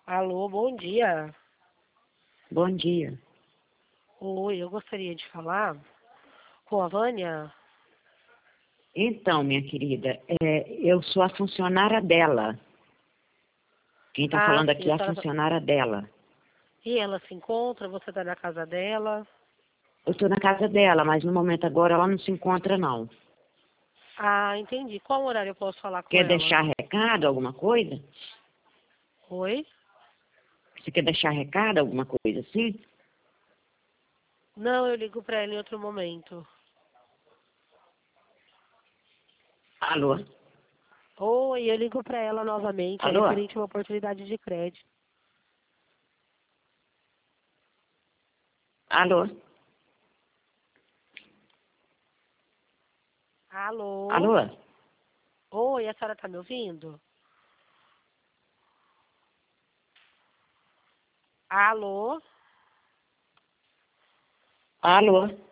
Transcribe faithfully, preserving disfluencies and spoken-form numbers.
Alô, bom dia. Bom dia. Oi, eu gostaria de falar com a Vânia. Então, minha querida, é, eu sou a funcionária dela. Quem está Ah, falando sim, aqui a é a senhora... funcionária dela. E ela se encontra? Você está na casa dela? Eu estou na casa dela, mas no momento agora ela não se encontra, não. Ah, entendi. Qual horário eu posso falar com Quer ela? deixar recado, alguma coisa? Oi? Você quer deixar recado, alguma coisa assim? Não, eu ligo para ela em outro momento. Alô? Oi, eu ligo para ela novamente. É Alô? referente a uma oportunidade de crédito. Alô? Alô? Alô? Oi, a senhora está me ouvindo? Alô? Alô?